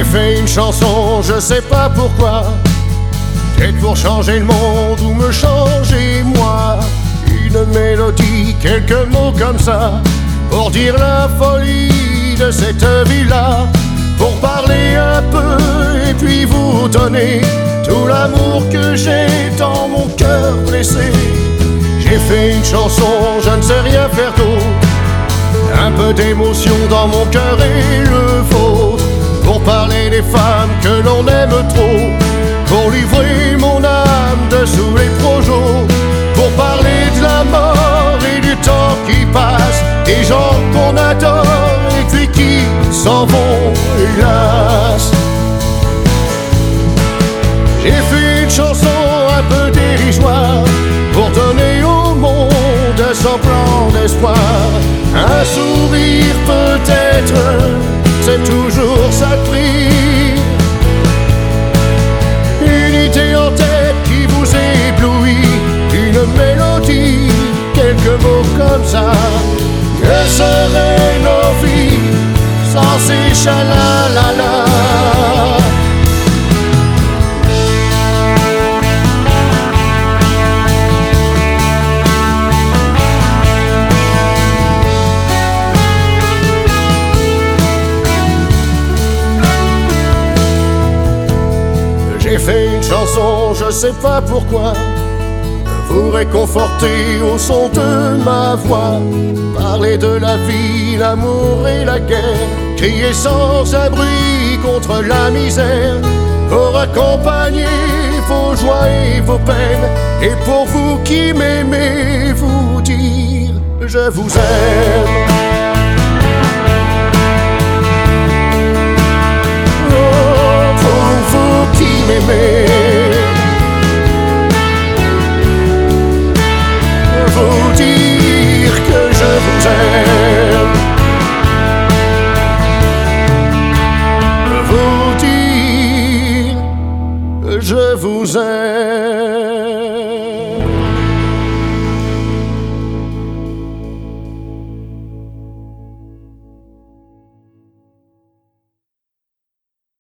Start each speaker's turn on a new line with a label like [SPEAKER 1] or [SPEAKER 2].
[SPEAKER 1] fait une chanson, je sais pas pourquoi. Peut-être pour changer le monde ou me changer moi. Une mélodie, quelques mots comme ça, pour dire la folie de cette vie-là. Pour parler un peu et puis vous donner tout l'amour que j'ai dans mon cœur blessé. J'ai fait une chanson, je ne sais rien faire d'autre. Un peu d'émotion dans mon cœur et le vôtre. Pour parler des femmes que l'on aime trop. Pour livrer mon âme dessous les projos. Pour parler de la mort et du temps qui passe. Des gens qu'on adore et puis qui s'en vont, hélas. J'ai fait une chanson un peu dérisoire pour donner au monde un semblant d'espoir. Un sourire peut-être, c'est toujours ça de prix. Une idée en tête qui vous éblouit. Une mélodie, quelques mots comme ça. Que seraient nos vies sans ces chalalala? J'ai fait une chanson, je sais pas pourquoi, vous réconforter au son de ma voix. Parler de la vie, l'amour et la guerre. Crier sans abri contre la misère. Pour accompagner vos joies et vos peines. Et pour vous qui m'aimez, vous dire je vous aime.